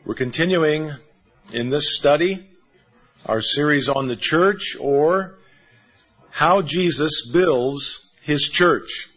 We're continuing in this study our series on the church, or how Jesus builds His church.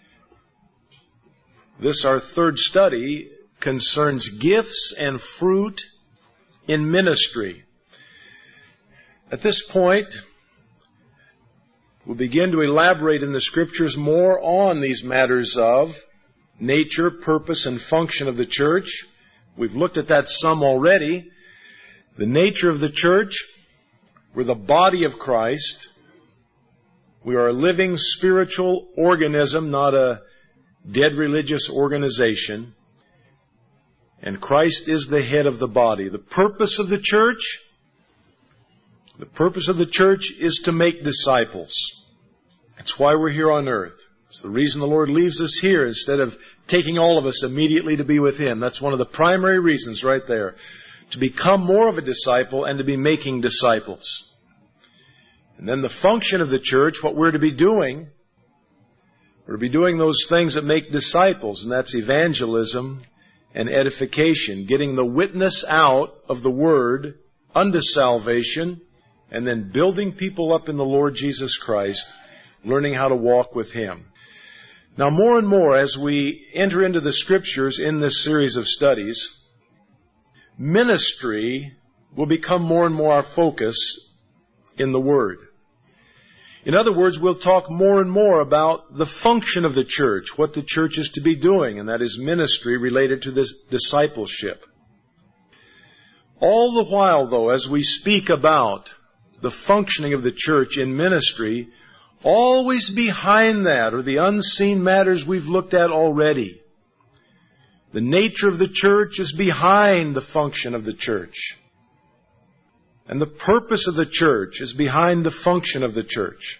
This, our third study, concerns gifts and fruit in ministry. At this point, we'll begin to elaborate in the Scriptures more on these matters of nature, purpose, and function of the church. We've looked at that some already. The nature of the church: we're the body of Christ. We are a living spiritual organism, not a dead religious organization. And Christ is the head of the body. The purpose of the church? The purpose of the church is to make disciples. That's why we're here on earth. It's the reason the Lord leaves us here instead of taking all of us immediately to be with Him. That's one of the primary reasons right there. To become more of a disciple and to be making disciples. And then the function of the church, what we're to be doing, we're to be doing those things that make disciples, and that's evangelism and edification, getting the witness out of the Word unto salvation, and then building people up in the Lord Jesus Christ, learning how to walk with Him. Now, more and more as we enter into the Scriptures in this series of studies, ministry will become more and more our focus in the Word. In other words, we'll talk more and more about the function of the church, what the church is to be doing, and that is ministry related to this discipleship. All the while, though, as we speak about the functioning of the church in ministry, always behind that are the unseen matters we've looked at already. The nature of the church is behind the function of the church. And the purpose of the church is behind the function of the church.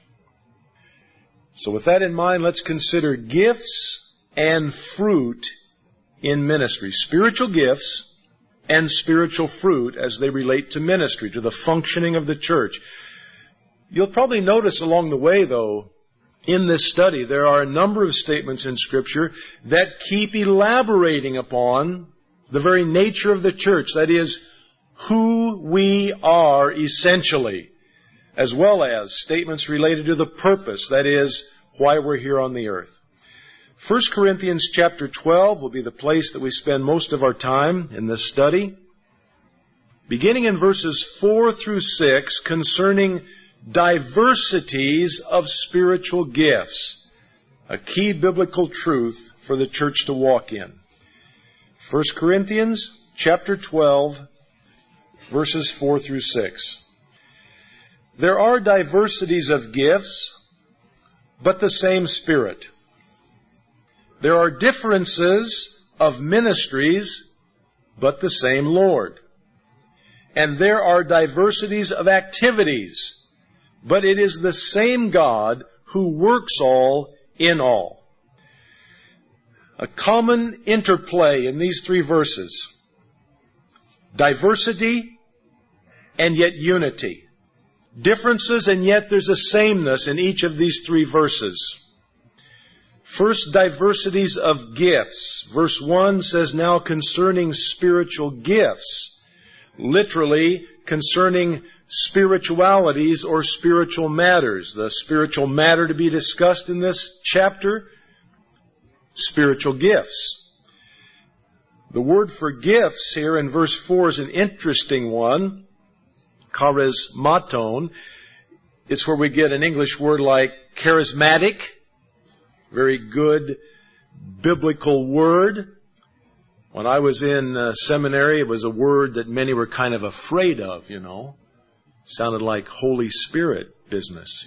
So with that in mind, let's consider gifts and fruit in ministry. Spiritual gifts and spiritual fruit as they relate to ministry, to the functioning of the church. You'll probably notice along the way, though, in this study, there are a number of statements in Scripture that keep elaborating upon the very nature of the church. That is, who we are essentially, as well as statements related to the purpose, that is, why we're here on the earth. 1 Corinthians chapter 12 will be the place that we spend most of our time in this study. Beginning in verses 4 through 6, concerning diversities of spiritual gifts, a key biblical truth for the church to walk in. 1 Corinthians chapter 12, verses 4 through 6. There are diversities of gifts, but the same Spirit. There are differences of ministries, but the same Lord. And there are diversities of activities, but it is the same God who works all in all. A common interplay in these three verses: diversity and yet unity. Differences and yet there's a sameness in each of these three verses. First, diversities of gifts. Verse 1 says, now concerning spiritual gifts. Literally, concerning spiritualities or spiritual matters. The spiritual matter to be discussed in this chapter: spiritual gifts. The word for gifts here in verse 4 is an interesting one. Charismaton. It's where we get an English word like charismatic. Very good biblical word. When I was in seminary, it was a word that many were kind of afraid of, you know. Sounded like Holy Spirit business.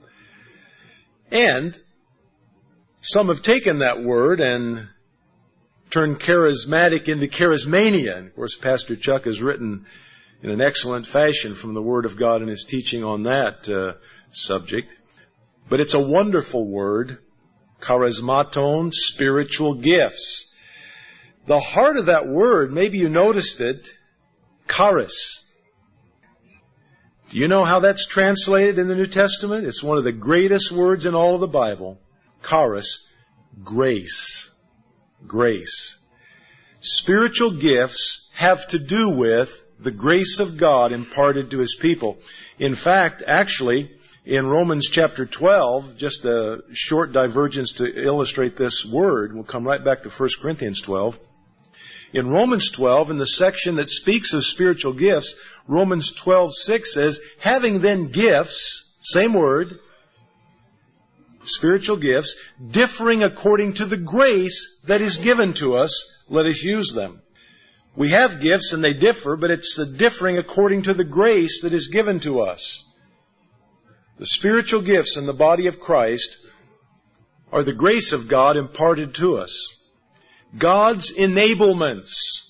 And some have taken that word and turned charismatic into charismania. And of course, Pastor Chuck has written in an excellent fashion from the Word of God in his teaching on that subject. But it's a wonderful word. Charismaton, spiritual gifts. The heart of that word, maybe you noticed it, charis. Do you know how that's translated in the New Testament? It's one of the greatest words in all of the Bible. Charis, grace. Grace. Spiritual gifts have to do with the grace of God imparted to His people. In fact, actually, in Romans chapter 12, just a short divergence to illustrate this word, we'll come right back to 1 Corinthians 12. In Romans 12, in the section that speaks of spiritual gifts, Romans 12:6 says, having then gifts, same word, spiritual gifts, differing according to the grace that is given to us, let us use them. We have gifts and they differ, but it's the differing according to the grace that is given to us. The spiritual gifts in the body of Christ are the grace of God imparted to us. God's enablements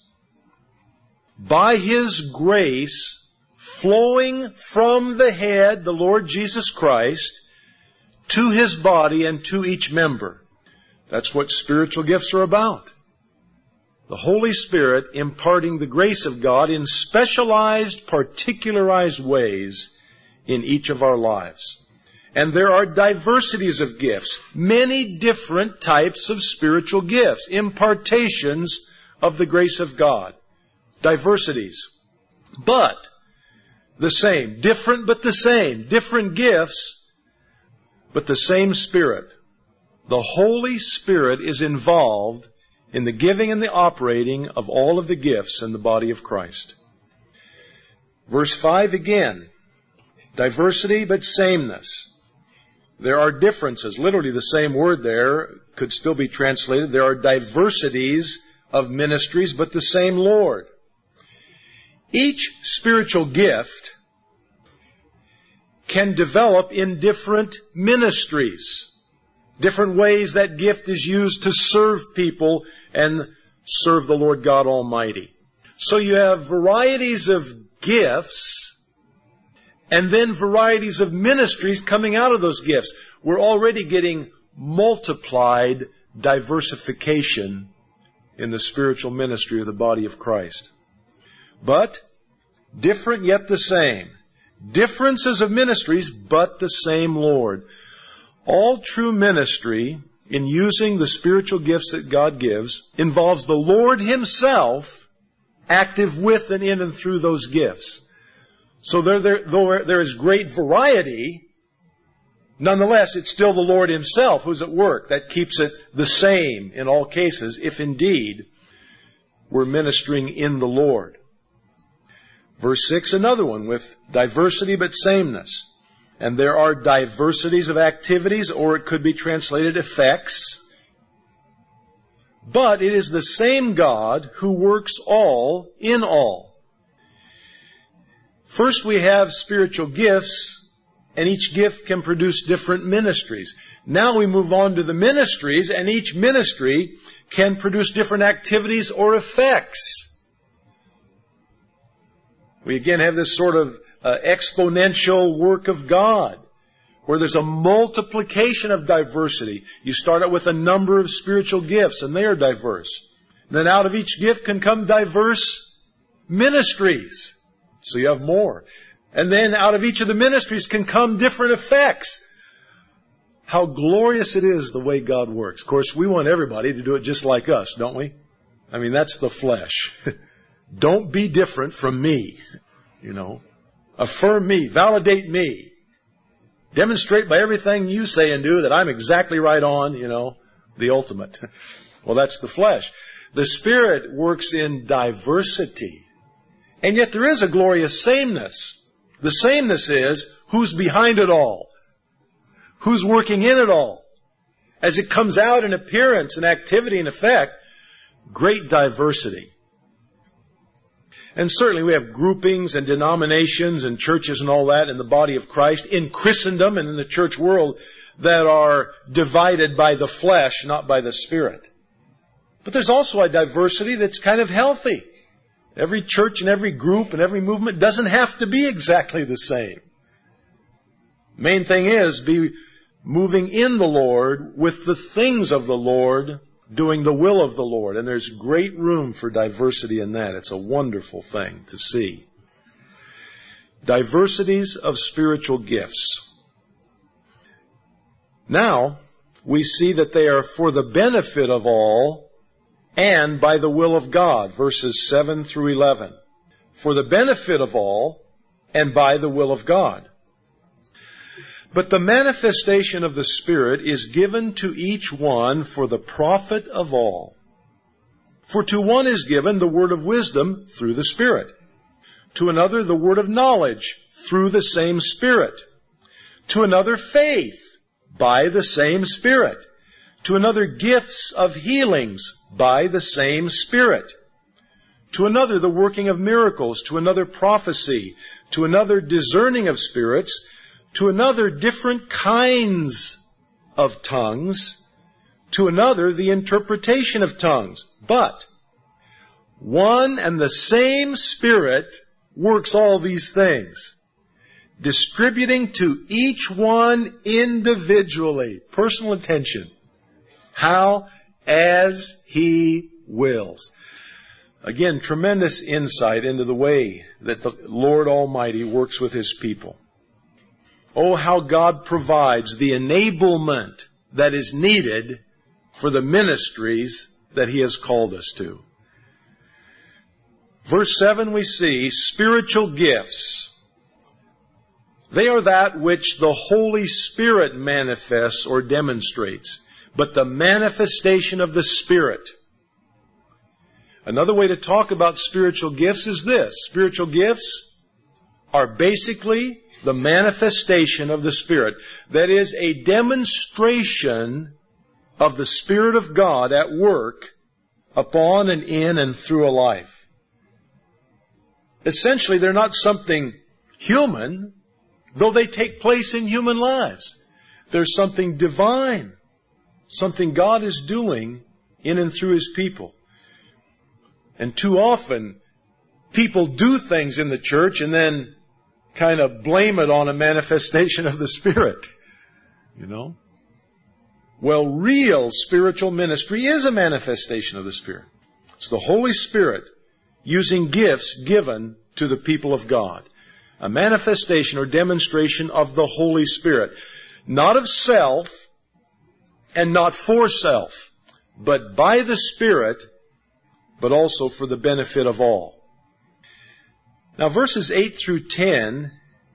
by His grace flowing from the head, the Lord Jesus Christ, to His body and to each member. That's what spiritual gifts are about. The Holy Spirit imparting the grace of God in specialized, particularized ways in each of our lives. And there are diversities of gifts, many different types of spiritual gifts, impartations of the grace of God. Diversities. But the same. Different but the same. Different gifts, but the same Spirit. The Holy Spirit is involved in the giving and the operating of all of the gifts in the body of Christ. Verse 5 again. Diversity but sameness. There are differences. Literally the same word there could still be translated. There are diversities of ministries, but the same Lord. Each spiritual gift can develop in different ministries. Different ways that gift is used to serve people and serve the Lord God Almighty. So you have varieties of gifts and then varieties of ministries coming out of those gifts. We're already getting multiplied diversification in the spiritual ministry of the body of Christ. But different yet the same. Differences of ministries, but the same Lord. All true ministry in using the spiritual gifts that God gives involves the Lord Himself active with and in and through those gifts. So though there is great variety, nonetheless, it's still the Lord Himself who's at work. That keeps it the same in all cases, if indeed we're ministering in the Lord. Verse 6, another one with diversity but sameness. And there are diversities of activities, or it could be translated effects. But it is the same God who works all in all. First we have spiritual gifts, and each gift can produce different ministries. Now we move on to the ministries, and each ministry can produce different activities or effects. We again have this sort of exponential work of God, where there's a multiplication of diversity. You start out with a number of spiritual gifts, and they are diverse. Then out of each gift can come diverse ministries. So you have more. And then out of each of the ministries can come different effects. How glorious it is the way God works. Of course, we want everybody to do it just like us, don't we? I mean, that's the flesh. Don't be different from me. You know, affirm me, validate me. Demonstrate by everything you say and do that I'm exactly right on, the ultimate. Well, that's the flesh. The Spirit works in diversity. And yet there is a glorious sameness. The sameness is who's behind it all. Who's working in it all. As it comes out in appearance and activity and effect, great diversity. And certainly we have groupings and denominations and churches and all that in the body of Christ, in Christendom and in the church world, that are divided by the flesh, not by the Spirit. But there's also a diversity that's kind of healthy. Every church and every group and every movement doesn't have to be exactly the same. Main thing is be moving in the Lord with the things of the Lord, doing the will of the Lord. And there's great room for diversity in that. It's a wonderful thing to see. Diversities of spiritual gifts. Now, we see that they are for the benefit of all and by the will of God, verses 7 through 11. For the benefit of all, and by the will of God. But the manifestation of the Spirit is given to each one for the profit of all. For to one is given the word of wisdom through the Spirit, to another the word of knowledge through the same Spirit, to another faith by the same Spirit, to another gifts of healings by the same Spirit, to another the working of miracles, to another prophecy, to another discerning of spirits, to another different kinds of tongues, to another the interpretation of tongues. But one and the same Spirit works all these things, distributing to each one individually, personal attention, how? As He wills. Again, tremendous insight into the way that the Lord Almighty works with His people. Oh, how God provides the enablement that is needed for the ministries that He has called us to. Verse 7 we see spiritual gifts. They are that which the Holy Spirit manifests or demonstrates, but the manifestation of the Spirit. Another way to talk about spiritual gifts is this. Spiritual gifts are basically the manifestation of the Spirit. That is a demonstration of the Spirit of God at work upon and in and through a life. Essentially, they're not something human, though they take place in human lives. There's something divine, something God is doing in and through His people. And too often, people do things in the church and then kind of blame it on a manifestation of the Spirit. You know? Well, real spiritual ministry is a manifestation of the Spirit. It's the Holy Spirit using gifts given to the people of God. A manifestation or demonstration of the Holy Spirit. Not of self and not for self, but by the Spirit, but also for the benefit of all. Now, verses 8 through 10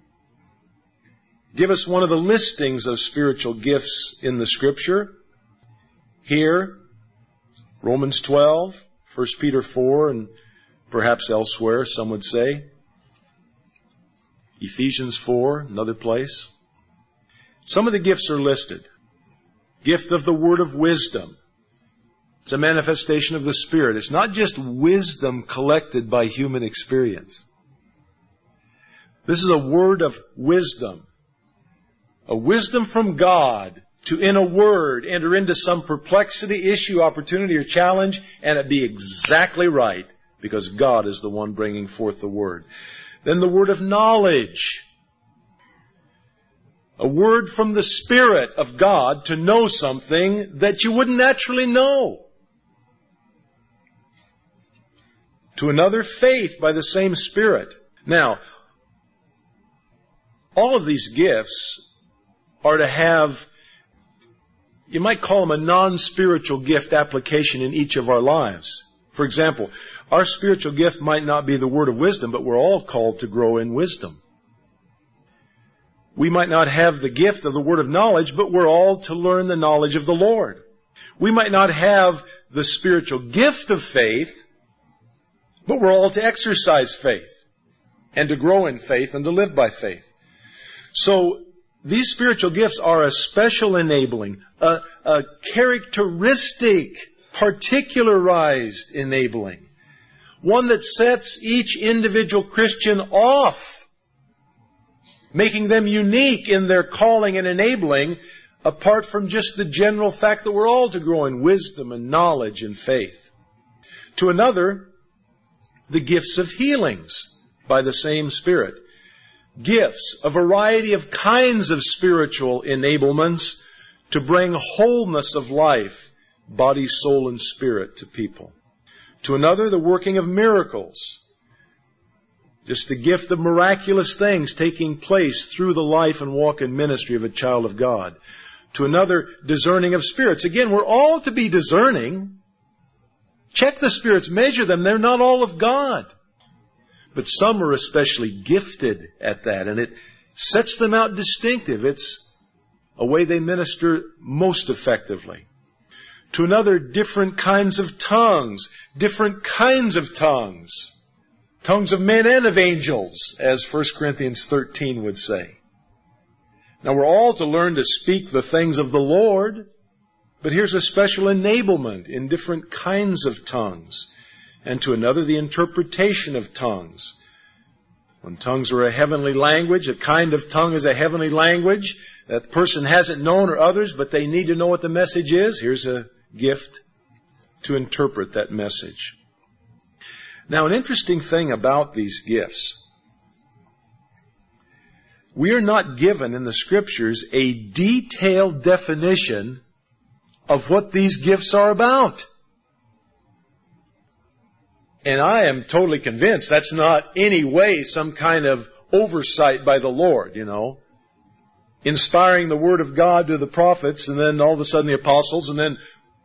give us one of the listings of spiritual gifts in the Scripture. Here, Romans 12, 1 Peter 4, and perhaps elsewhere, some would say. Ephesians 4, another place. Some of the gifts are listed. Gift of the word of wisdom. It's a manifestation of the Spirit. It's not just wisdom collected by human experience. This is a word of wisdom. A wisdom from God to, in a word, enter into some perplexity, issue, opportunity, or challenge, and it be exactly right, because God is the one bringing forth the word. Then the word of knowledge. A word from the Spirit of God to know something that you wouldn't naturally know. To another, faith by the same Spirit. Now, all of these gifts are to have, you might call them a non-spiritual gift application in each of our lives. For example, our spiritual gift might not be the word of wisdom, but we're all called to grow in wisdom. We might not have the gift of the word of knowledge, but we're all to learn the knowledge of the Lord. We might not have the spiritual gift of faith, but we're all to exercise faith and to grow in faith and to live by faith. So these spiritual gifts are a special enabling, a characteristic, particularized enabling. One that sets each individual Christian off, making them unique in their calling and enabling, apart from just the general fact that we're all to grow in wisdom and knowledge and faith. To another, the gifts of healings by the same Spirit. Gifts, a variety of kinds of spiritual enablements to bring wholeness of life, body, soul, and spirit to people. To another, the working of miracles. Just the gift of miraculous things taking place through the life and walk and ministry of a child of God. To another, discerning of spirits. Again, we're all to be discerning. Check the spirits, measure them. They're not all of God. But some are especially gifted at that, and it sets them out distinctive. It's a way they minister most effectively. To another, different kinds of tongues. Different kinds of tongues. Tongues of men and of angels, as 1 Corinthians 13 would say. Now we're all to learn to speak the things of the Lord, but here's a special enablement in different kinds of tongues. And to another, the interpretation of tongues. When tongues are a heavenly language, a kind of tongue is a heavenly language that the person hasn't known or others, but they need to know what the message is. Here's a gift to interpret that message. Now, an interesting thing about these gifts, we are not given in the Scriptures a detailed definition of what these gifts are about. And I am totally convinced that's not any way some kind of oversight by the Lord, inspiring the Word of God to the prophets, and then all of a sudden the apostles, and then,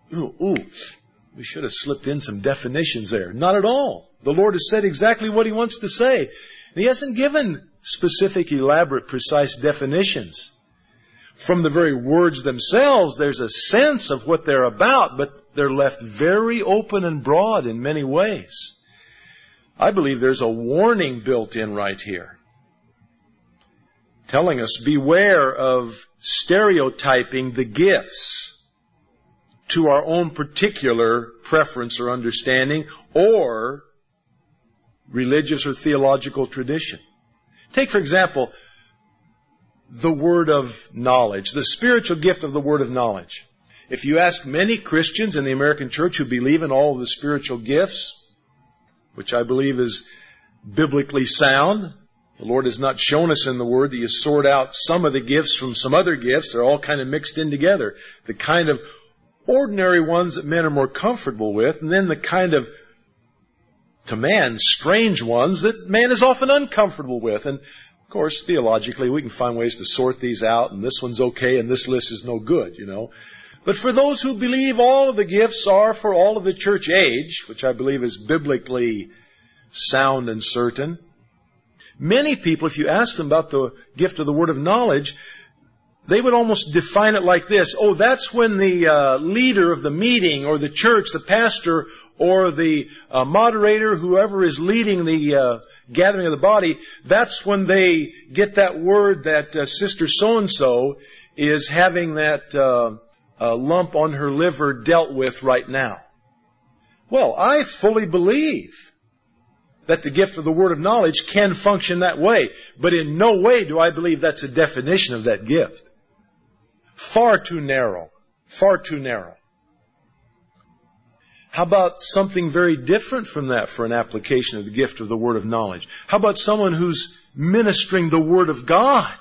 we should have slipped in some definitions there. Not at all. The Lord has said exactly what He wants to say. And He hasn't given specific, elaborate, precise definitions. From the very words themselves, there's a sense of what they're about, but they're left very open and broad in many ways. I believe there's a warning built in right here, telling us, beware of stereotyping the gifts to our own particular preference or understanding, or religious or theological tradition. Take, for example, the word of knowledge, the spiritual gift of the word of knowledge. If you ask many Christians in the American church who believe in all of the spiritual gifts, which I believe is biblically sound, the Lord has not shown us in the Word that you sort out some of the gifts from some other gifts. They're all kind of mixed in together. The kind of ordinary ones that men are more comfortable with, and then the kind of, to man, strange ones that man is often uncomfortable with. And, of course, theologically, we can find ways to sort these out, and this one's okay, and this list is no good, But for those who believe all of the gifts are for all of the church age, which I believe is biblically sound and certain, many people, if you ask them about the gift of the word of knowledge, they would almost define it like this. Oh, that's when the leader of the meeting or the church, the pastor or the moderator, whoever is leading the gathering of the body, that's when they get that word that Sister so-and-so is having that lump on her liver dealt with right now. Well, I fully believe that the gift of the word of knowledge can function that way, but in no way do I believe that's a definition of that gift. Far too narrow. Far too narrow. How about something very different from that for an application of the gift of the word of knowledge? How about someone who's ministering the word of God?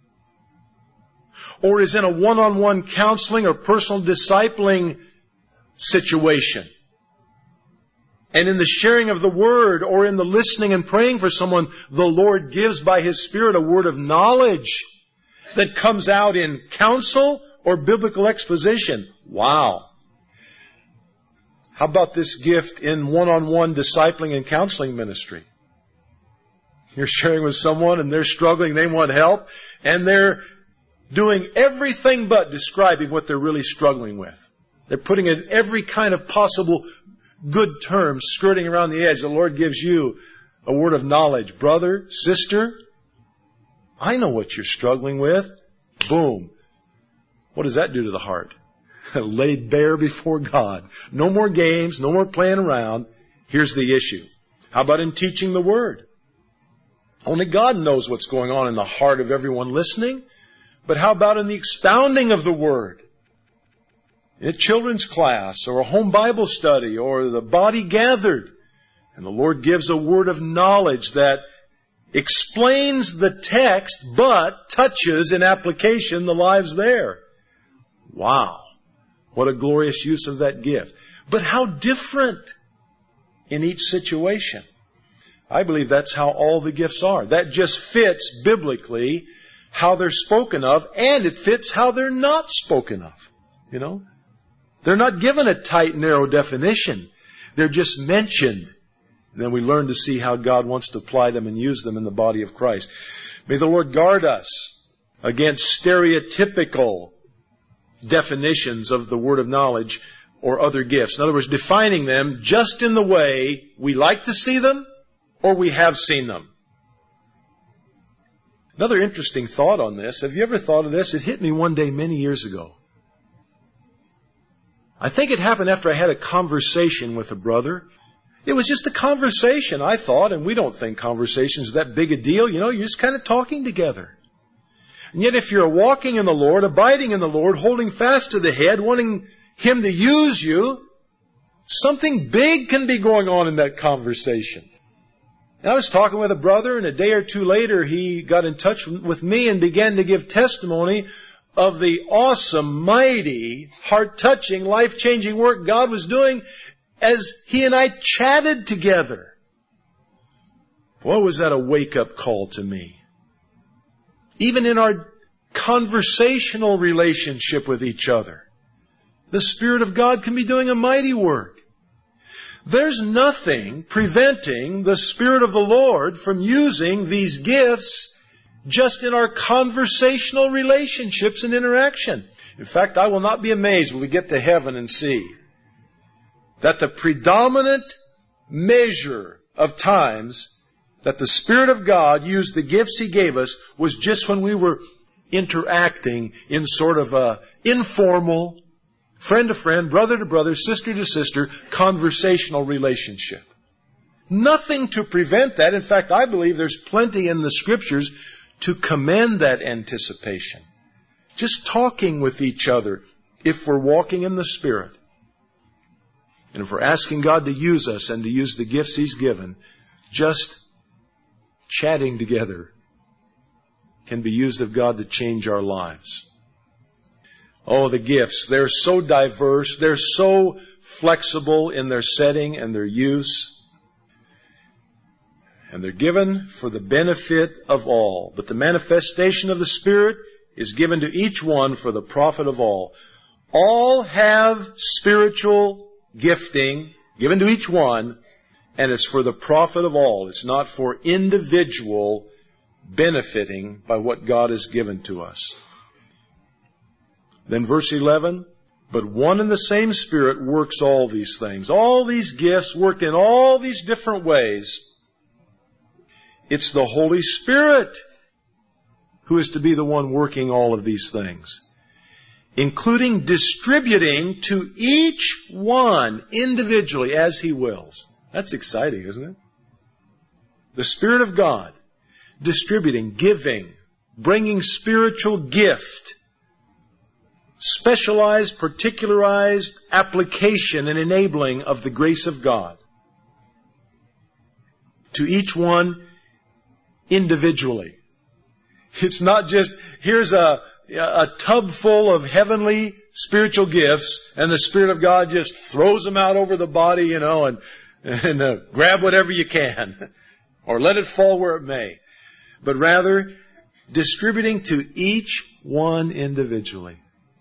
Or is in a one-on-one counseling or personal discipling situation? And in the sharing of the word or in the listening and praying for someone, the Lord gives by His Spirit a word of knowledge that comes out in counsel or biblical exposition. Wow. How about this gift in one-on-one discipling and counseling ministry? You're sharing with someone and they're struggling, they want help, and they're doing everything but describing what they're really struggling with. They're putting in every kind of possible good terms skirting around the edge. The Lord gives you a word of knowledge. Brother, sister, I know what you're struggling with. Boom. What does that do to the heart? Laid bare before God. No more games, no more playing around. Here's the issue. How about in teaching the Word? Only God knows what's going on in the heart of everyone listening. But how about in the expounding of the Word? In a children's class or a home Bible study or the body gathered. And the Lord gives a word of knowledge that explains the text but touches in application the lives there. Wow. What a glorious use of that gift. But how different in each situation. I believe that's how all the gifts are. That just fits biblically how they're spoken of, and it fits how they're not spoken of. They're not given a tight, narrow definition. They're just mentioned. And then we learn to see how God wants to apply them and use them in the body of Christ. May the Lord guard us against stereotypical definitions of the word of knowledge or other gifts. In other words, defining them just in the way we like to see them or we have seen them. Another interesting thought on this. Have you ever thought of this? It hit me one day many years ago. I think it happened after I had a conversation with a brother. It was just a conversation, I thought, and we don't think conversations are that big a deal. You know, you're just kind of talking together. And yet if you're walking in the Lord, abiding in the Lord, holding fast to the head, wanting Him to use you, something big can be going on in that conversation. And I was talking with a brother, and a day or two later he got in touch with me and began to give testimony of the awesome, mighty, heart-touching, life-changing work God was doing as he and I chatted together. Boy, was that a wake-up call to me. Even in our conversational relationship with each other, the Spirit of God can be doing a mighty work. There's nothing preventing the Spirit of the Lord from using these gifts just in our conversational relationships and interaction. In fact, I will not be amazed when we get to heaven and see that the predominant measure of times that the Spirit of God used the gifts He gave us was just when we were interacting in sort of a informal, friend to friend, brother to brother, sister to sister, conversational relationship. Nothing to prevent that. In fact, I believe there's plenty in the Scriptures to commend that anticipation. Just talking with each other if we're walking in the Spirit. And if we're asking God to use us and to use the gifts He's given, just chatting together can be used of God to change our lives. Oh, the gifts. They're so diverse. They're so flexible in their setting and their use. And they're given for the benefit of all. But the manifestation of the Spirit is given to each one for the profit of all. All have spiritual gifting given to each one, and it's for the profit of all. It's not for individual benefiting by what God has given to us. Then verse 11, but one and the same Spirit works all these things. All these gifts worked in all these different ways. It's the Holy Spirit who is to be the one working all of these things, including distributing to each one individually as He wills. That's exciting, isn't it? The Spirit of God distributing, giving, bringing spiritual gift, specialized, particularized application and enabling of the grace of God to each one individually. It's not just, here's a tub full of heavenly spiritual gifts, and the Spirit of God just throws them out over the body, and grab whatever you can, or let it fall where it may. But rather, distributing to each one individually.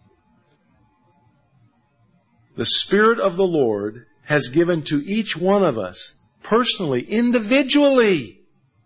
The Spirit of the Lord has given to each one of us, personally, individually,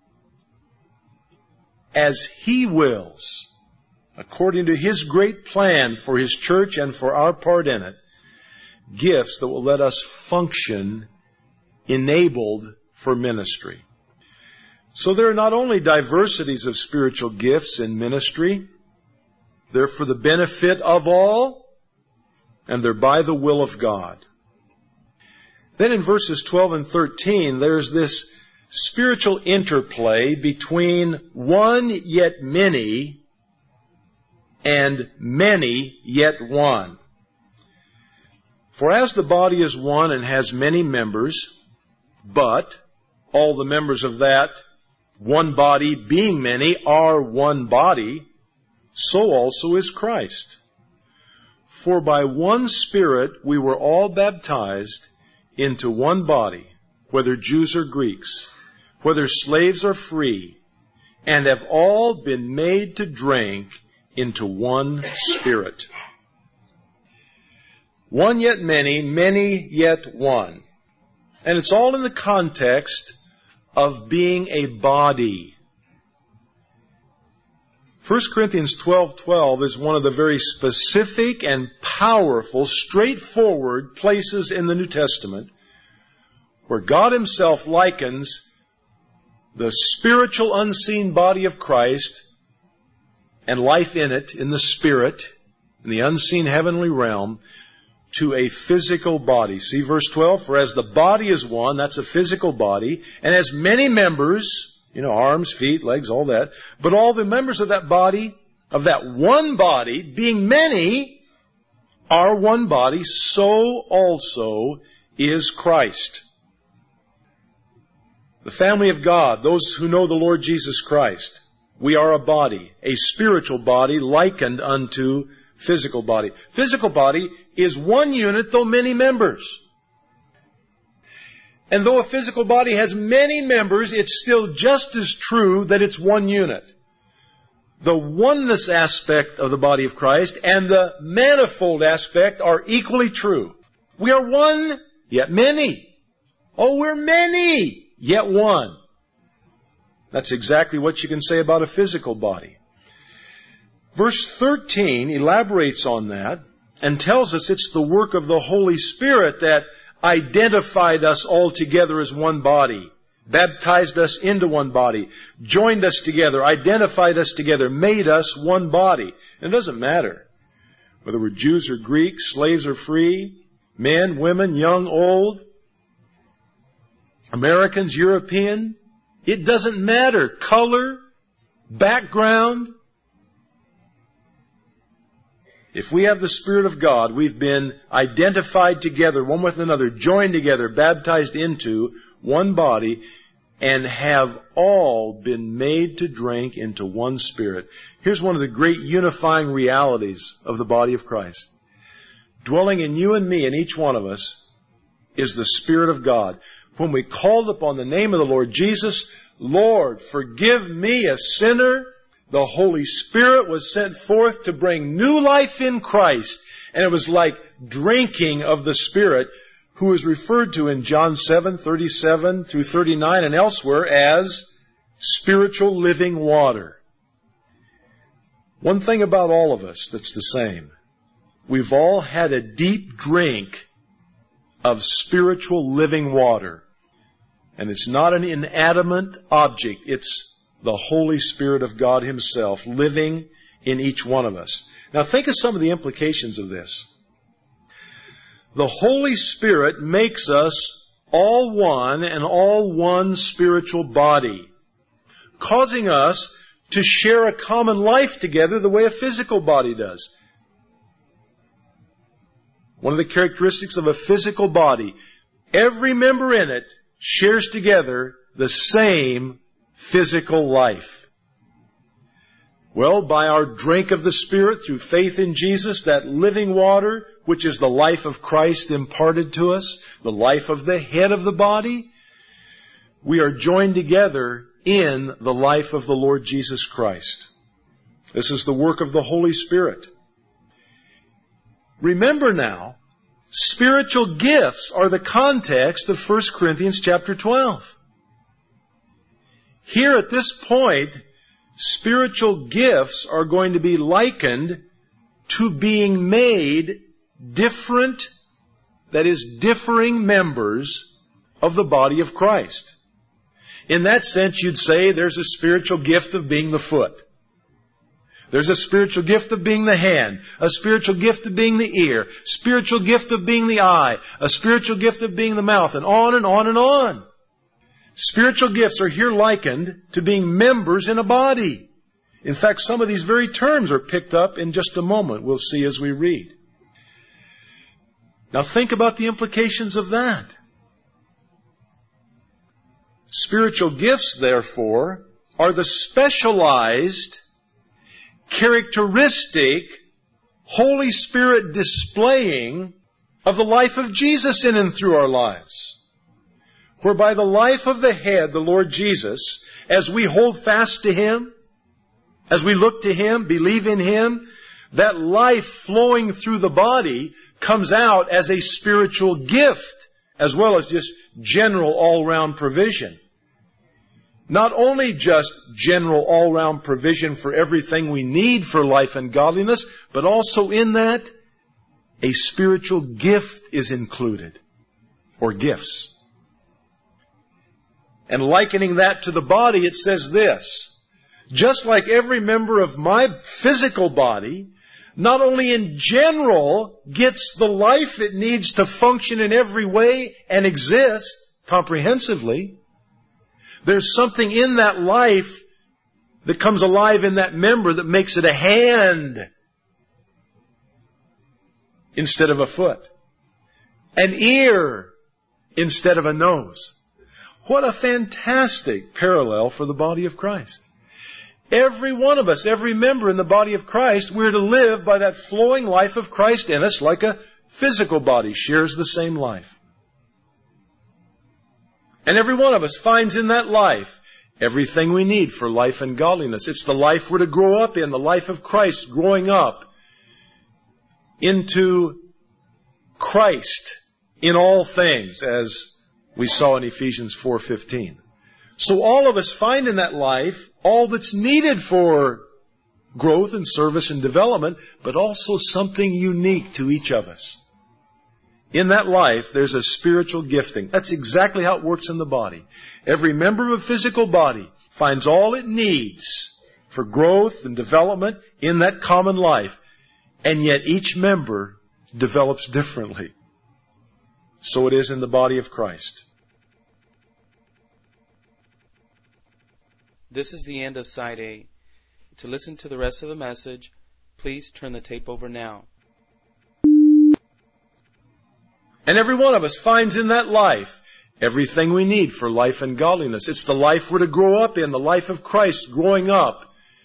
as He wills, according to His great plan for His church and for our part in it, gifts that will let us function enabled for ministry. So there are not only diversities of spiritual gifts in ministry, they're for the benefit of all, and they're by the will of God. Then in verses 12 and 13, there's this spiritual interplay between one yet many and many yet one. For as the body is one and has many members, but all the members of that one body, being many, are one body, so also is Christ. For by one Spirit we were all baptized into one body, whether Jews or Greeks, whether slaves or free, and have all been made to drink into one Spirit. One yet many, many yet one. And it's all in the context of being a body. 1 Corinthians 12:12 is one of the very specific and powerful, straightforward places in the New Testament where God Himself likens the spiritual unseen body of Christ and life in it, in the Spirit, in the unseen heavenly realm, to a physical body. See verse 12, for as the body is one, that's a physical body, and has many members, arms, feet, legs, all that, but all the members of that body, of that one body, being many, are one body, so also is Christ. The family of God, those who know the Lord Jesus Christ, we are a body, a spiritual body likened unto physical body. Physical body is one unit, though many members. And though a physical body has many members, it's still just as true that it's one unit. The oneness aspect of the body of Christ and the manifold aspect are equally true. We are one, yet many. Oh, we're many, yet one. That's exactly what you can say about a physical body. Verse 13 elaborates on that and tells us it's the work of the Holy Spirit that identified us all together as one body, baptized us into one body, joined us together, identified us together, made us one body. And it doesn't matter whether we're Jews or Greeks, slaves or free, men, women, young, old, Americans, European. It doesn't matter. Color, background. If we have the Spirit of God, we've been identified together, one with another, joined together, baptized into one body, and have all been made to drink into one Spirit. Here's one of the great unifying realities of the body of Christ. Dwelling in you and me, in each one of us, is the Spirit of God. When we called upon the name of the Lord Jesus, Lord, forgive me, a sinner, the Holy Spirit was sent forth to bring new life in Christ. And it was like drinking of the Spirit, who is referred to in John 7:37 through 39 and elsewhere as spiritual living water. One thing about all of us that's the same. We've all had a deep drink of spiritual living water. And it's not an inanimate object. It's the Holy Spirit of God Himself living in each one of us. Now think of some of the implications of this. The Holy Spirit makes us all one and all one spiritual body, causing us to share a common life together the way a physical body does. One of the characteristics of a physical body, every member in it shares together the same physical life. Well, by our drink of the Spirit through faith in Jesus, that living water, which is the life of Christ imparted to us, the life of the head of the body, we are joined together in the life of the Lord Jesus Christ. This is the work of the Holy Spirit. Remember now, spiritual gifts are the context of 1 Corinthians chapter 12. Here at this point, spiritual gifts are going to be likened to being made different, that is, differing members of the body of Christ. In that sense, you'd say there's a spiritual gift of being the foot. There's a spiritual gift of being the hand, a spiritual gift of being the ear, spiritual gift of being the eye, a spiritual gift of being the mouth, and on and on and on. Spiritual gifts are here likened to being members in a body. In fact, some of these very terms are picked up in just a moment. We'll see as we read. Now think about the implications of that. Spiritual gifts, therefore, are the specialized, characteristic, Holy Spirit displaying of the life of Jesus in and through our lives. For by the life of the head, the Lord Jesus, as we hold fast to Him, as we look to Him, believe in Him, that life flowing through the body comes out as a spiritual gift as well as just general all-round provision. Not only just general all-round provision for everything we need for life and godliness, but also in that a spiritual gift is included, or gifts. And likening that to the body, it says this: just like every member of my physical body, not only in general gets the life it needs to function in every way and exist comprehensively, there's something in that life that comes alive in that member that makes it a hand instead of a foot, an ear instead of a nose. What a fantastic parallel for the body of Christ. Every one of us, every member in the body of Christ, we're to live by that flowing life of Christ in us, like a physical body shares the same life. And every one of us finds in that life everything we need for life and godliness. It's the life we're to grow up in, the life of Christ, growing up into Christ in all things, as we saw in Ephesians 4:15. So all of us find in that life all that's needed for growth and service and development, but also something unique to each of us. In that life, there's a spiritual gifting. That's exactly how it works in the body. Every member of a physical body finds all it needs for growth and development in that common life, and yet each member develops differently. So it is in the body of Christ. This is the end of Side A. To listen to the rest of the message, please turn the tape over now. And every one of us finds in that life everything we need for life and godliness. It's the life we're to grow up in, the life of Christ, growing up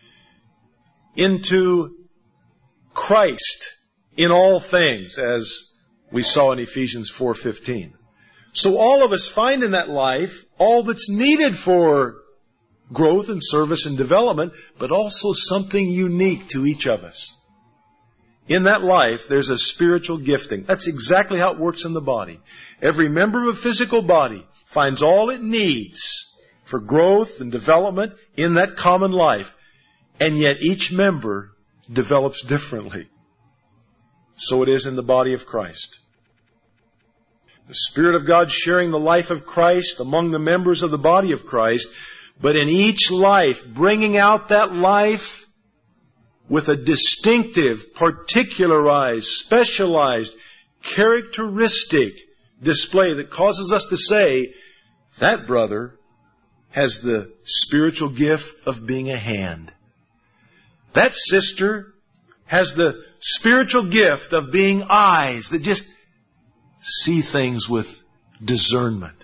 into Christ in all things, as we saw in Ephesians 4:15. So all of us find in that life all that's needed for growth and service and development, but also something unique to each of us. In that life, there's a spiritual gifting. That's exactly how it works in the body. Every member of a physical body finds all it needs for growth and development in that common life, and yet each member develops differently. So it is in the body of Christ. The Spirit of God sharing the life of Christ among the members of the body of Christ, but in each life, bringing out that life with a distinctive, particularized, specialized, characteristic display that causes us to say, that brother has the spiritual gift of being a hand. That sister has the spiritual gift of being eyes that just see things with discernment.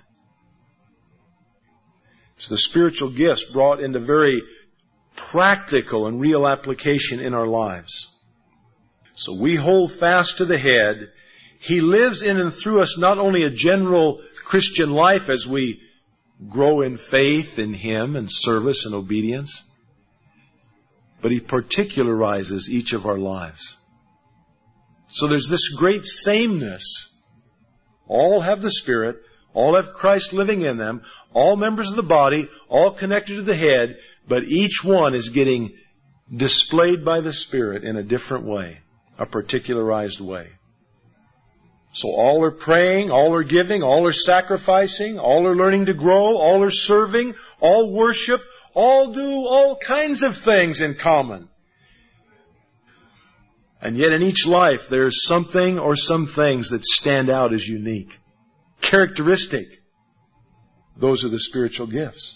It's the spiritual gifts brought into very practical and real application in our lives. So we hold fast to the head. He lives in and through us not only a general Christian life as we grow in faith in Him and service and obedience, but He particularizes each of our lives. So there's this great sameness. All have the Spirit, all have Christ living in them, all members of the body, all connected to the head, but each one is getting displayed by the Spirit in a different way, a particularized way. So all are praying, all are giving, all are sacrificing, all are learning to grow, all are serving, all worship, all do all kinds of things in common. And yet in each life there's something or some things that stand out as unique, characteristic. Those are the spiritual gifts.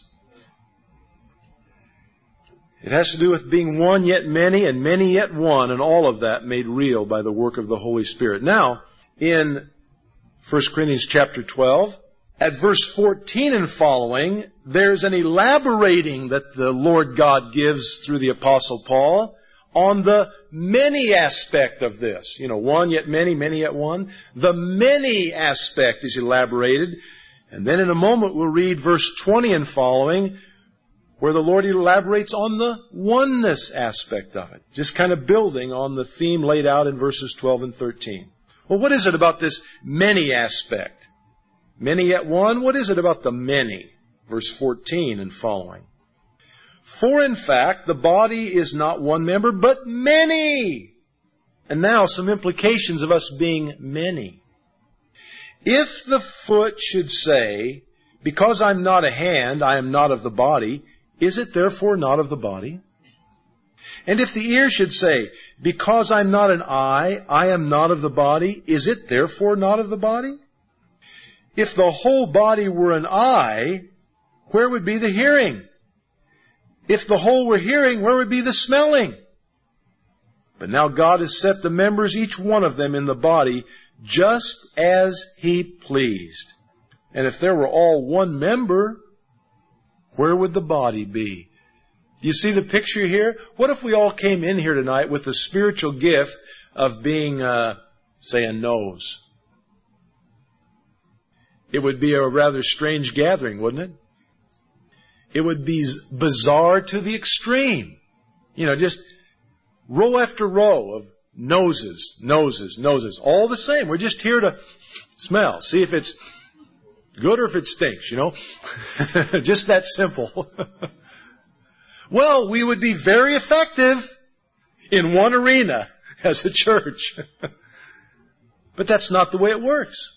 It has to do with being one yet many and many yet one, and all of that made real by the work of the Holy Spirit. Now, in 1 Corinthians chapter 12, at verse 14 and following, there's an elaborating that the Lord God gives through the Apostle Paul on the many aspect of this. You know, one yet many, many yet one. The many aspect is elaborated. And then in a moment we'll read verse 20 and following, where the Lord elaborates on the oneness aspect of it. Just kind of building on the theme laid out in verses 12 and 13. Well, what is it about this many aspect? Many yet one. What is it about the many? Verse 14 and following. For in fact, the body is not one member, but many. And now some implications of us being many. If the foot should say, because I'm not a hand, I am not of the body, is it therefore not of the body? And if the ear should say, because I'm not an eye, I am not of the body, is it therefore not of the body? If the whole body were an eye, where would be the hearing? If the whole were hearing, where would be the smelling? But now God has set the members, each one of them, in the body, just as He pleased. And if there were all one member, where would the body be? You see the picture here? What if we all came in here tonight with the spiritual gift of being, say, a nose? It would be a rather strange gathering, wouldn't it? It would be bizarre to the extreme. You know, just row after row of noses, noses, noses. All the same. We're just here to smell. See if it's good or if it stinks, you know. Just that simple. Well, we would be very effective in one arena as a church. But that's not the way it works.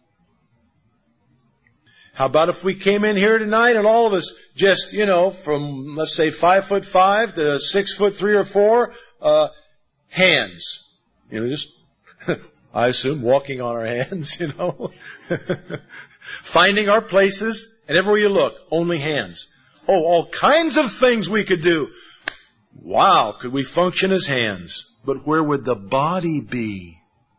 How about if we came in here tonight and all of us just, you know, from, let's say, 5'5" to 6'3" or 4, hands. You know, just, I assume, walking on our hands, you know. Finding our places, and everywhere you look, only hands. Oh, all kinds of things we could do. Wow, could we function as hands? But where would the body be?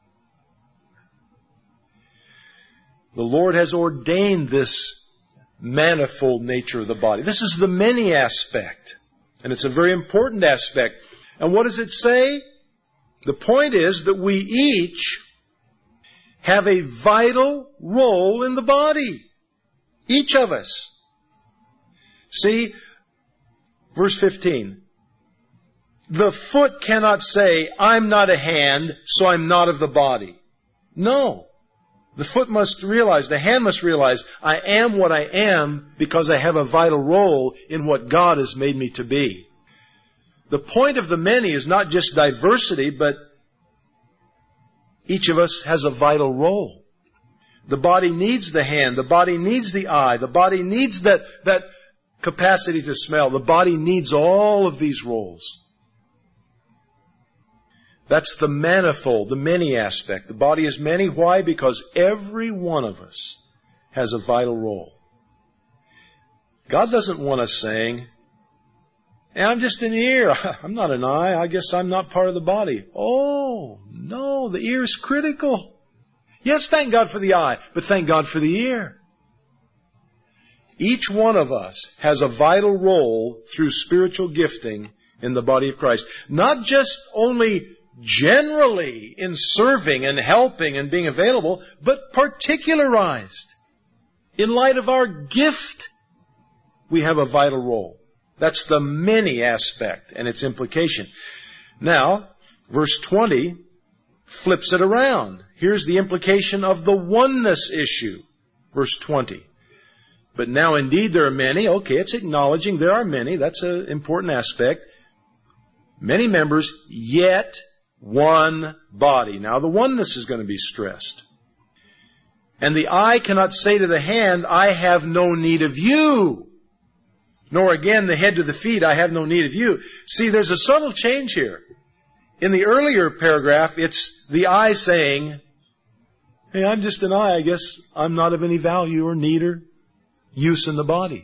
The Lord has ordained this manifold nature of the body. This is the many aspect. And it's a very important aspect. And what does it say? The point is that we each have a vital role in the body. Each of us. See, verse 15. The foot cannot say, I'm not a hand, so I'm not of the body. No. The foot must realize, the hand must realize, I am what I am because I have a vital role in what God has made me to be. The point of the many is not just diversity, but each of us has a vital role. The body needs the hand. The body needs the eye. The body needs that capacity to smell. The body needs all of these roles. That's the manifold, the many aspect. The body is many. Why? Because every one of us has a vital role. God doesn't want us saying, hey, I'm just an ear. I'm not an eye. I guess I'm not part of the body. Oh, no, the ear is critical. Yes, thank God for the eye, but thank God for the ear. Each one of us has a vital role through spiritual gifting in the body of Christ. Not just only generally in serving and helping and being available, but particularized. In light of our gift, we have a vital role. That's the many aspect and its implication. Now, verse 20 flips it around. Here's the implication of the oneness issue. Verse 20. But now indeed there are many. Okay, it's acknowledging there are many. That's an important aspect. Many members, yet one body. Now the oneness is going to be stressed. And the eye cannot say to the hand, I have no need of you. Nor again the head to the feet, I have no need of you. See, there's a subtle change here. In the earlier paragraph, it's the eye saying, hey, I'm just an eye. I guess I'm not of any value or need or use in the body.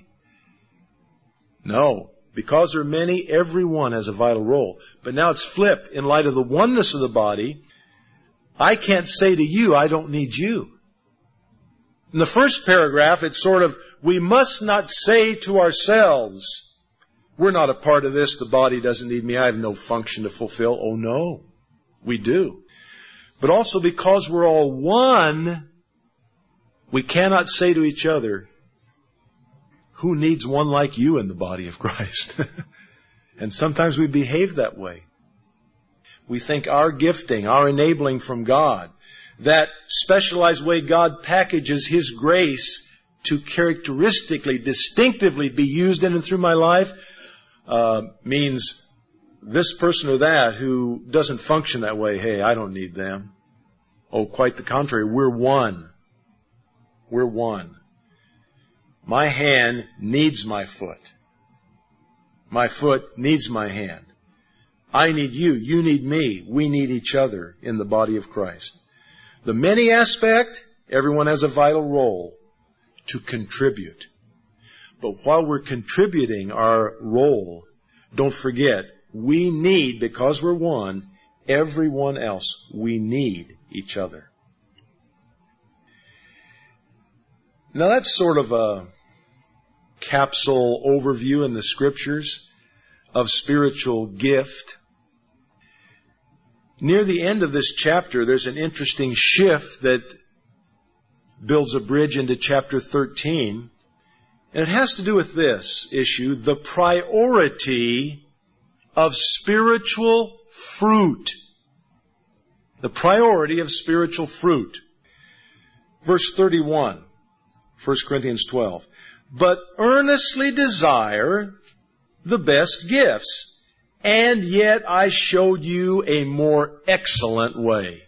No. Because there are many, every one has a vital role. But now it's flipped. In light of the oneness of the body, I can't say to you, I don't need you. In the first paragraph, it's sort of, we must not say to ourselves, we're not a part of this, the body doesn't need me, I have no function to fulfill. Oh no, we do. But also because we're all one, we cannot say to each other, who needs one like you in the body of Christ? And sometimes we behave that way. We think our gifting, our enabling from God, that specialized way God packages His grace to characteristically, distinctively be used in and through my life, means this person or that who doesn't function that way, hey, I don't need them. Oh, quite the contrary. We're one. We're one. My hand needs my foot. My foot needs my hand. I need you. You need me. We need each other in the body of Christ. The many aspect, everyone has a vital role to contribute. But while we're contributing our role, don't forget, we need, because we're one, everyone else. We need each other. Now that's sort of a capsule overview in the Scriptures of spiritual gift. Near the end of this chapter, there's an interesting shift that builds a bridge into chapter 13. And it has to do with this issue, the priority of spiritual fruit. The priority of spiritual fruit. Verse 31, 1 Corinthians 12. But earnestly desire the best gifts, and yet I showed you a more excellent way.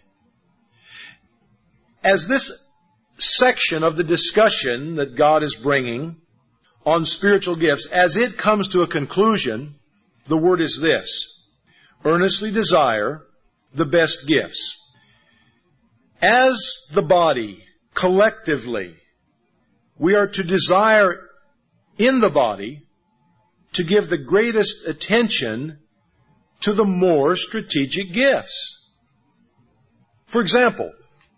As this section of the discussion that God is bringing on spiritual gifts, as it comes to a conclusion, the word is this: earnestly desire the best gifts. As the body, collectively, we are to desire in the body to give the greatest attention to the more strategic gifts. For example,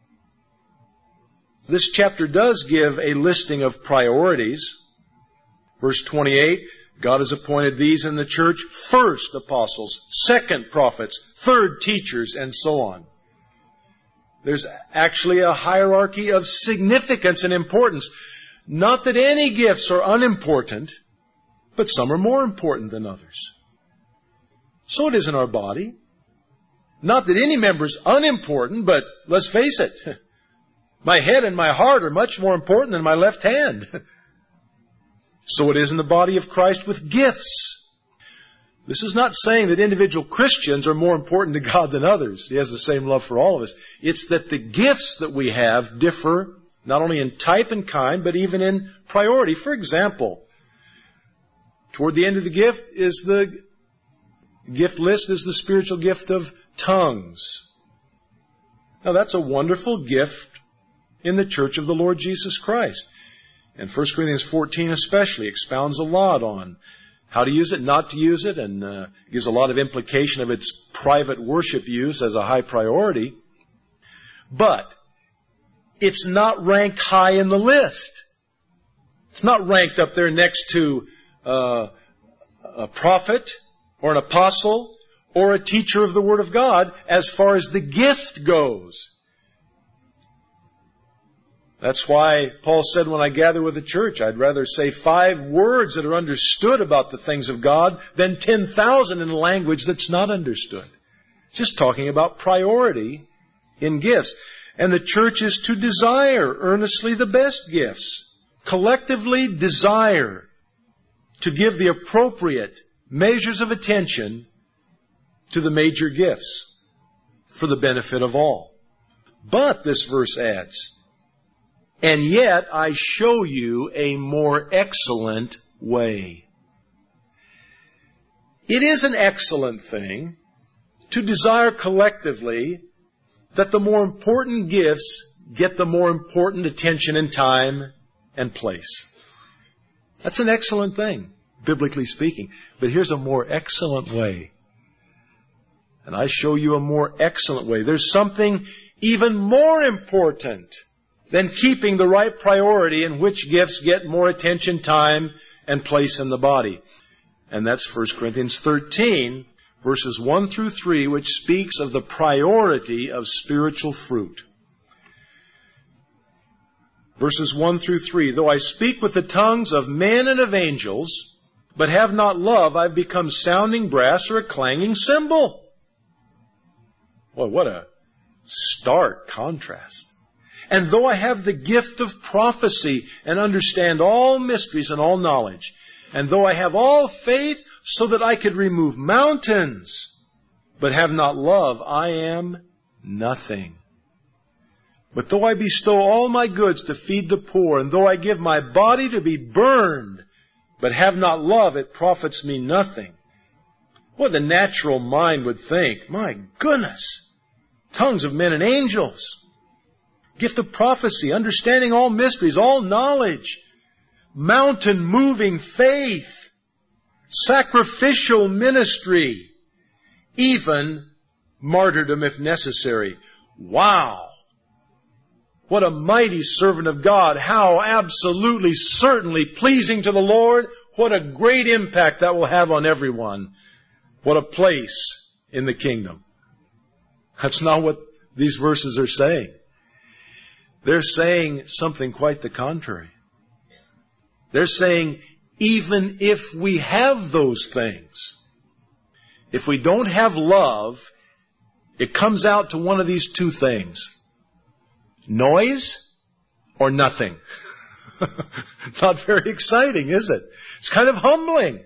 this chapter does give a listing of priorities. Verse 28, God has appointed these in the church: first apostles, second prophets, third teachers, and so on. There's actually a hierarchy of significance and importance. Not that any gifts are unimportant, but some are more important than others. So it is in our body. Not that any member is unimportant, but let's face it, my head and my heart are much more important than my left hand. So it is in the body of Christ with gifts. This is not saying that individual Christians are more important to God than others. He has the same love for all of us. It's that the gifts that we have differ not only in type and kind, but even in priority. For example, toward the end of the gift list is the spiritual gift of tongues. Now that's a wonderful gift in the church of the Lord Jesus Christ. And 1 Corinthians 14 especially expounds a lot on how to use it, not to use it, and gives a lot of implication of its private worship use as a high priority. But it's not ranked high in the list. It's not ranked up there next to a prophet or an apostle or a teacher of the Word of God as far as the gift goes. That's why Paul said, when I gather with the church, I'd rather say 5 words that are understood about the things of God than 10,000 in a language that's not understood. Just talking about priority in gifts. And the church is to desire earnestly the best gifts. Collectively desire to give the appropriate measures of attention to the major gifts for the benefit of all. But, this verse adds, and yet I show you a more excellent way. It is an excellent thing to desire collectively that the more important gifts get the more important attention and time and place. That's an excellent thing, biblically speaking. But here's a more excellent way. And I show you a more excellent way. There's something even more important than keeping the right priority in which gifts get more attention, time, and place in the body. And that's 1 Corinthians 13, verses 1 through 3, which speaks of the priority of spiritual fruit. Verses 1 through 3, though I speak with the tongues of men and of angels, but have not love, I've become sounding brass or a clanging cymbal. Well, what a Stark contrast. And though I have the gift of prophecy and understand all mysteries and all knowledge, and though I have all faith so that I could remove mountains, but have not love, I am nothing. But though I bestow all my goods to feed the poor, and though I give my body to be burned, but have not love, it profits me nothing. Well, the natural mind would think, my goodness, tongues of men and angels, gift of prophecy, understanding all mysteries, all knowledge, mountain-moving faith, sacrificial ministry, even martyrdom if necessary. Wow! What a mighty servant of God. How absolutely, certainly pleasing to the Lord. What a great impact that will have on everyone. What a place in the kingdom. That's not what these verses are saying. They're saying something quite the contrary. They're saying, even if we have those things, if we don't have love, it comes out to one of these two things. Noise or nothing. Not very exciting, is it? It's kind of humbling.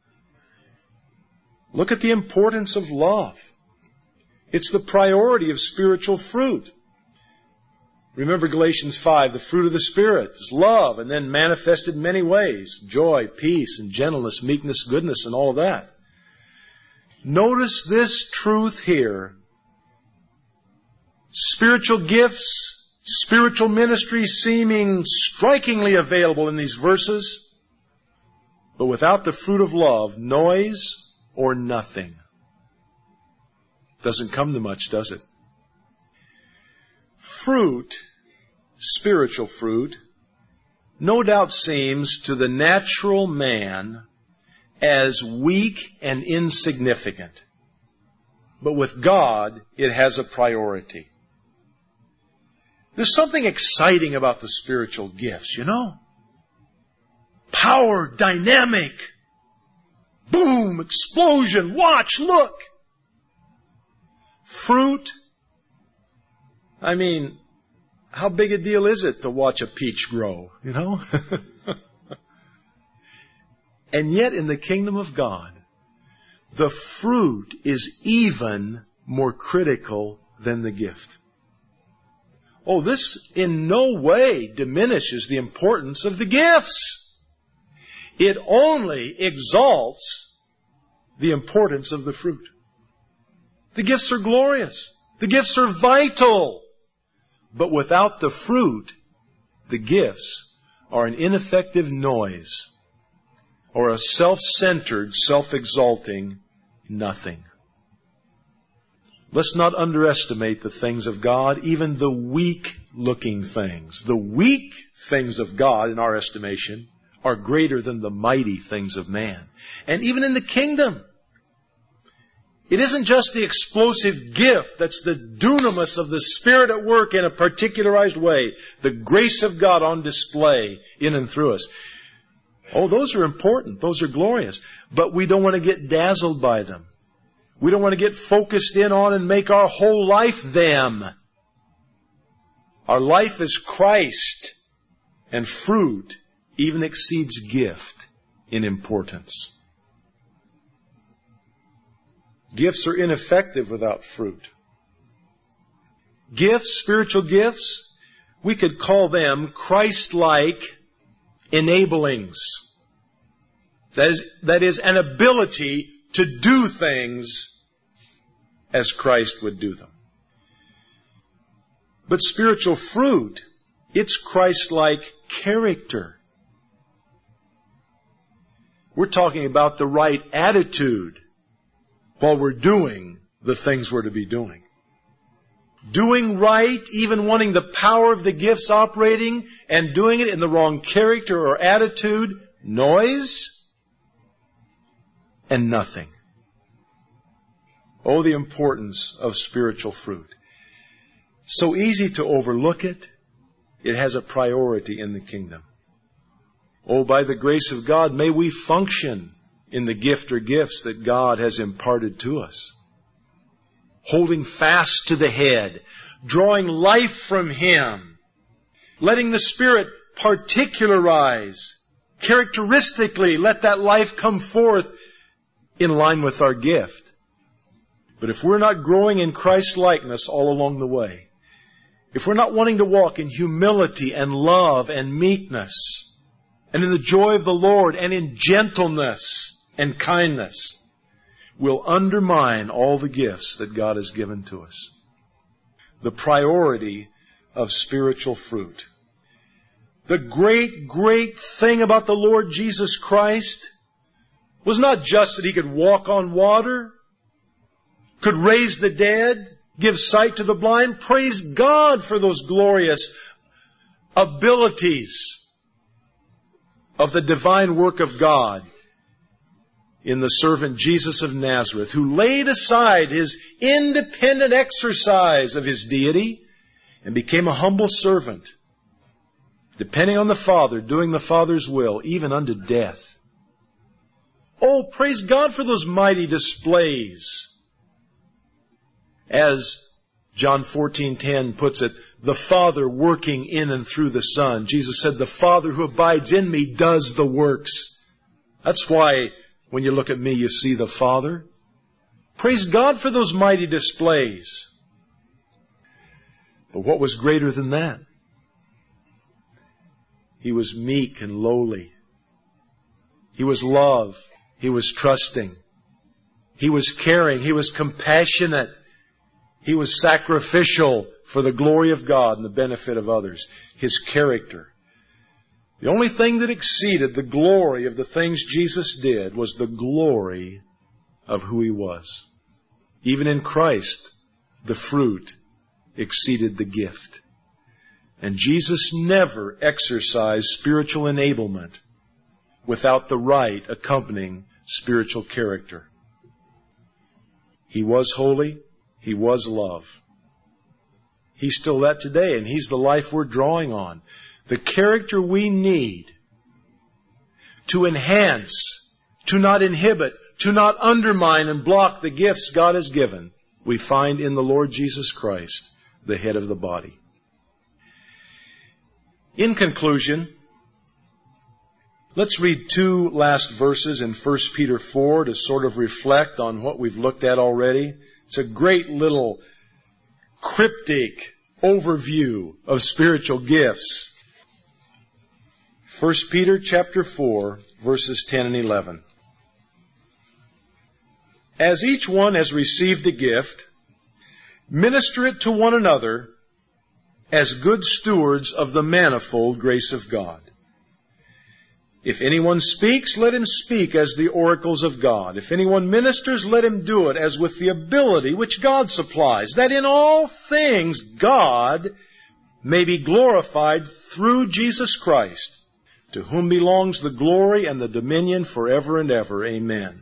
Look at the importance of love. It's the priority of spiritual fruit. Remember Galatians 5, the fruit of the Spirit is love, and then manifested in many ways. Joy, peace, and gentleness, meekness, goodness, and all of that. Notice this truth here. Spiritual gifts, spiritual ministry seeming strikingly available in these verses, but without the fruit of love, noise or nothing. Doesn't come to much, does it? Fruit, spiritual fruit, no doubt seems to the natural man as weak and insignificant. But with God, it has a priority. There's something exciting about the spiritual gifts, you know? Power, dynamic. Boom, explosion, watch, look. Fruit, I mean, how big a deal is it to watch a peach grow, you know? And yet in the kingdom of God, the fruit is even more critical than the gift. Oh, this in no way diminishes the importance of the gifts. It only exalts the importance of the fruit. The gifts are glorious. The gifts are vital. But without the fruit, the gifts are an ineffective noise or a self-centered, self-exalting nothing. Let's not underestimate the things of God, even the weak-looking things. The weak things of God, in our estimation, are greater than the mighty things of man. And even in the kingdom, it isn't just the explosive gift that's the dunamis of the Spirit at work in a particularized way, the grace of God on display in and through us. Oh, those are important. Those are glorious. But we don't want to get dazzled by them. We don't want to get focused in on and make our whole life them. Our life is Christ, and fruit even exceeds gift in importance. Gifts are ineffective without fruit. Gifts, spiritual gifts, we could call them Christ-like enablings. That is an ability to do things as Christ would do them. But spiritual fruit, it's Christ-like character. We're talking about the right attitude while we're doing the things we're to be doing. Doing right, even wanting the power of the gifts operating, and doing it in the wrong character or attitude, noise, and nothing. Oh, the importance of spiritual fruit. So easy to overlook it. It has a priority in the kingdom. Oh, by the grace of God, may we function in the gift or gifts that God has imparted to us. Holding fast to the head, drawing life from Him, letting the Spirit particularize, characteristically let that life come forth in line with our gift. But if we're not growing in Christ's likeness all along the way, if we're not wanting to walk in humility and love and meekness, and in the joy of the Lord and in gentleness and kindness, we'll undermine all the gifts that God has given to us. The priority of spiritual fruit. The great, great thing about the Lord Jesus Christ was not just that He could walk on water, could raise the dead, give sight to the blind. Praise God for those glorious abilities of the divine work of God in the servant Jesus of Nazareth, who laid aside His independent exercise of His deity and became a humble servant, depending on the Father, doing the Father's will, even unto death. Oh, praise God for those mighty displays. As John 14:10 puts it, the Father working in and through the Son. Jesus said, the Father who abides in me does the works. That's why when you look at me, you see the Father. Praise God for those mighty displays. But what was greater than that? He was meek and lowly. He was love. He was trusting. He was caring. He was compassionate. He was sacrificial for the glory of God and the benefit of others. His character. The only thing that exceeded the glory of the things Jesus did was the glory of who He was. Even in Christ, the fruit exceeded the gift. And Jesus never exercised spiritual enablement without the right accompanying spiritual character. He was holy. He was love. He's still that today, and He's the life we're drawing on. The character we need to enhance, to not inhibit, to not undermine and block the gifts God has given, we find in the Lord Jesus Christ, the head of the body. In conclusion, let's read two last verses in 1 Peter 4 to sort of reflect on what we've looked at already. It's a great little cryptic overview of spiritual gifts. 1 Peter chapter 4, verses 10 and 11. As each one has received a gift, minister it to one another as good stewards of the manifold grace of God. If anyone speaks, let him speak as the oracles of God. If anyone ministers, let him do it as with the ability which God supplies, that in all things God may be glorified through Jesus Christ, to whom belongs the glory and the dominion forever and ever. Amen.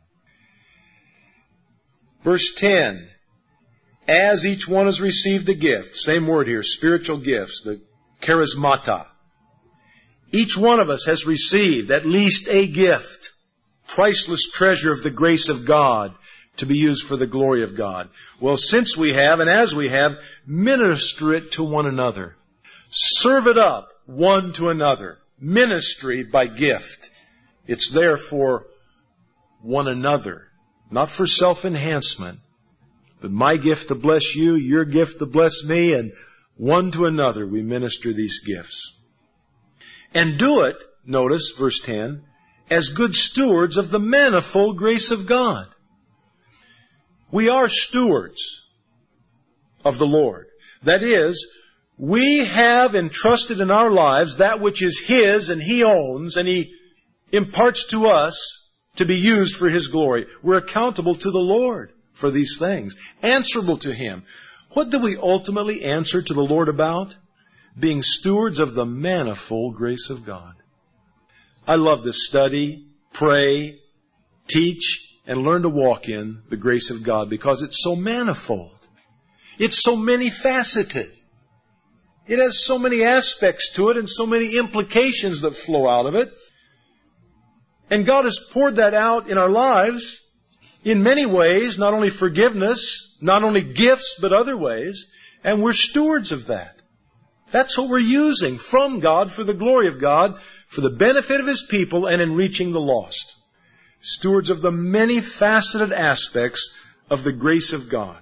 Verse 10, as each one has received a gift, same word here, spiritual gifts, the charismata. Each one of us has received at least a gift, priceless treasure of the grace of God to be used for the glory of God. Well, since we have, and as we have, minister it to one another. Serve it up one to another. Ministry by gift. It's there for one another, not for self-enhancement, but my gift to bless you, your gift to bless me, and one to another we minister these gifts. And do it, notice verse 10, as good stewards of the manifold grace of God. We are stewards of the Lord. That is, we have entrusted in our lives that which is His and He owns, and He imparts to us to be used for His glory. We're accountable to the Lord for these things, answerable to Him. What do we ultimately answer to the Lord about? Being stewards of the manifold grace of God. I love to study, pray, teach, and learn to walk in the grace of God because it's so manifold. It's so many-faceted. It has so many aspects to it and so many implications that flow out of it. And God has poured that out in our lives in many ways, not only forgiveness, not only gifts, but other ways. And we're stewards of that. That's what we're using from God for the glory of God, for the benefit of His people, and in reaching the lost. Stewards of the many faceted aspects of the grace of God.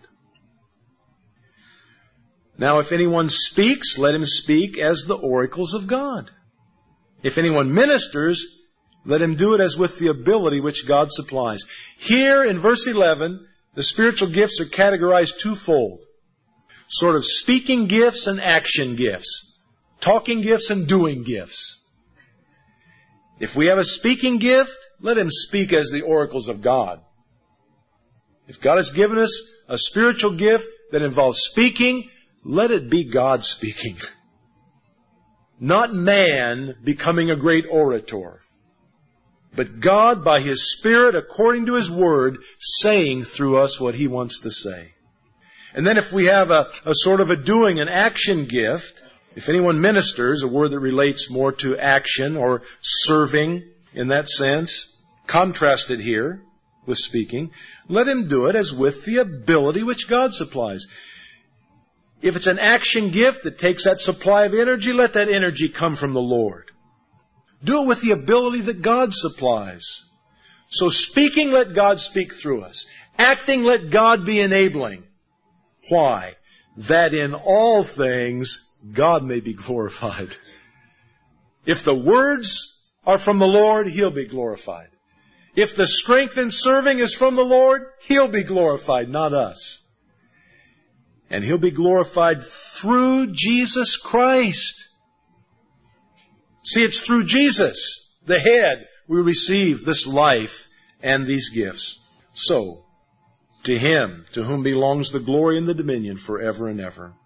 Now, if anyone speaks, let him speak as the oracles of God. If anyone ministers, let him do it as with the ability which God supplies. Here in verse 11, the spiritual gifts are categorized twofold. Sort of speaking gifts and action gifts. Talking gifts and doing gifts. If we have a speaking gift, let him speak as the oracles of God. If God has given us a spiritual gift that involves speaking, let it be God speaking. Not man becoming a great orator, but God by His Spirit, according to His Word, saying through us what He wants to say. And then if we have a sort of a doing, an action gift, if anyone ministers, a word that relates more to action or serving in that sense, contrasted here with speaking, let him do it as with the ability which God supplies. If it's an action gift that takes that supply of energy, let that energy come from the Lord. Do it with the ability that God supplies. So speaking, let God speak through us. Acting, let God be enabling. Why? That in all things God may be glorified. If the words are from the Lord, He'll be glorified. If the strength in serving is from the Lord, He'll be glorified, not us. And He'll be glorified through Jesus Christ. See, it's through Jesus, the head, we receive this life and these gifts. So, to Him, to whom belongs the glory and the dominion forever and ever.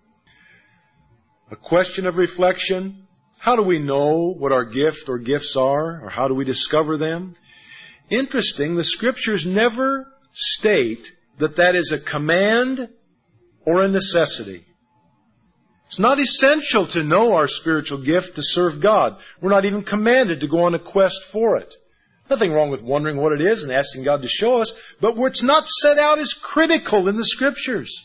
A question of reflection. How do we know what our gift or gifts are? Or how do we discover them? Interesting, the Scriptures never state that that is a command or a necessity. It's not essential to know our spiritual gift to serve God. We're not even commanded to go on a quest for it. Nothing wrong with wondering what it is and asking God to show us, but it's not set out as critical in the Scriptures.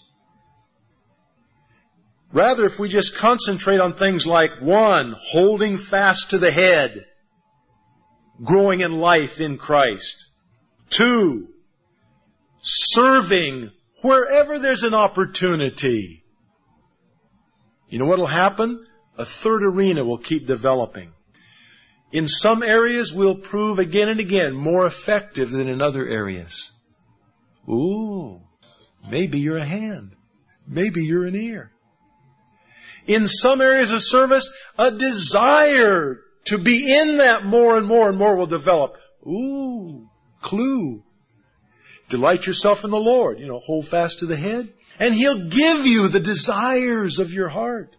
Rather, if we just concentrate on things like, 1, holding fast to the head, growing in life in Christ. 2, serving wherever there's an opportunity. You know what will happen? A third arena will keep developing. In some areas, we'll prove again and again more effective than in other areas. Ooh, maybe you're a hand. Maybe you're an ear. In some areas of service, a desire to be in that more and more and more will develop. Ooh, clue. Delight yourself in the Lord. Hold fast to the head. And He'll give you the desires of your heart.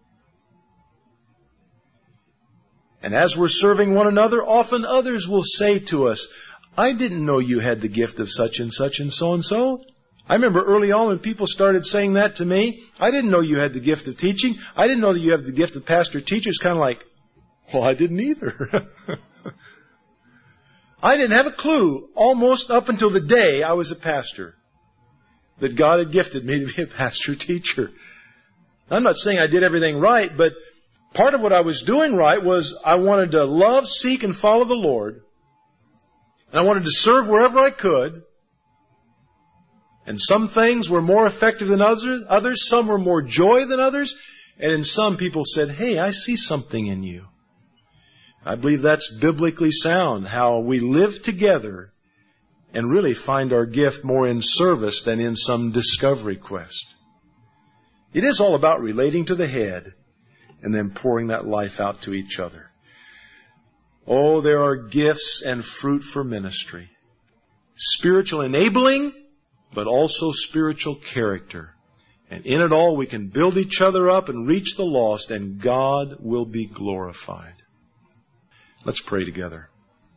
And as we're serving one another, often others will say to us, I didn't know you had the gift of such and such and so and so. I remember early on when people started saying that to me, I didn't know you had the gift of teaching. I didn't know that you have the gift of pastor-teacher. It's kind of like, well, I didn't either. I didn't have a clue almost up until the day I was a pastor that God had gifted me to be a pastor-teacher. I'm not saying I did everything right, but part of what I was doing right was I wanted to love, seek, and follow the Lord. And I wanted to serve wherever I could. And some things were more effective than others. Some were more joy than others. And in some, people said, hey, I see something in you. I believe that's biblically sound, how we live together and really find our gift more in service than in some discovery quest. It is all about relating to the head and then pouring that life out to each other. Oh, there are gifts and fruit for ministry. Spiritual enabling, but also spiritual character. And in it all, we can build each other up and reach the lost, and God will be glorified. Let's pray together.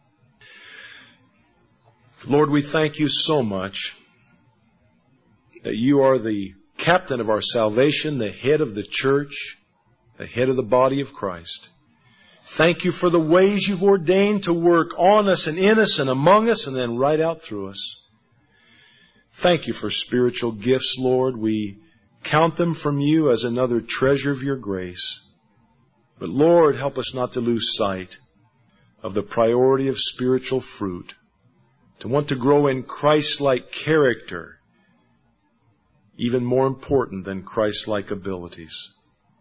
Lord, we thank You so much that You are the captain of our salvation, the head of the church, the head of the body of Christ. Thank You for the ways You've ordained to work on us and in us and among us and then right out through us. Thank You for spiritual gifts, Lord. We count them from you as another treasure of your grace. But Lord, help us not to lose sight of the priority of spiritual fruit, to want to grow in Christ-like character, even more important than Christ-like abilities.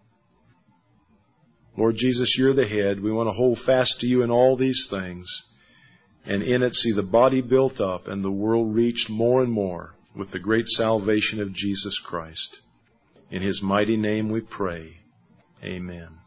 Lord Jesus, you're the head. We want to hold fast to you in all these things, and in it see the body built up and the world reached more and more with the great salvation of Jesus Christ. In His mighty name we pray. Amen.